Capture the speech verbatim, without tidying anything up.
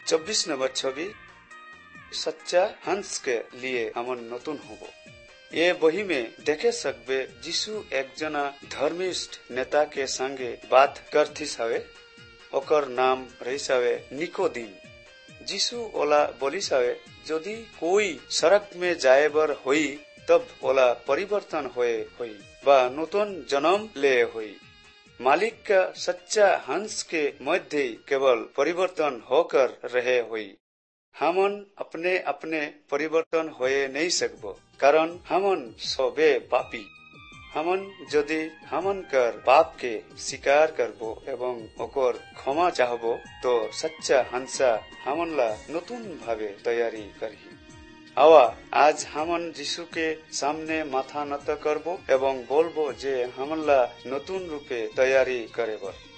चौबीस नंबर छवि सच्चा हंस के लिए हमन नतुन होबो। ये बही में देखे सकबे यीशु एक जना धर्मिष्ठ नेता के संगे बात करथिस हवे। ओकर नाम रहिस हवे निकोदीम। यीशु ओला बोलिस हवे यदि कोई सड़क में जाए बर होई तब ओला परिवर्तन होए होई बा नूतन जन्म ले होई। मालिक का सच्चा हंस के मध्य केवल परिवर्तन होकर रहे होई। हमन अपने अपने परिवर्तन होए नहीं सकबो कारण हमन सबे पापी। हमन यदि हमन कर पाप के स्वीकार करबो एवं ओकर क्षमा चाहबो तो सच्चा हंसा हमन ला नतुन भावे तैयारी करही। आवा आज हमन यीशु के सामने माथा नत करबो एवं बोलबो जे हमन ला नतुन रूपे तैयारी करेबो।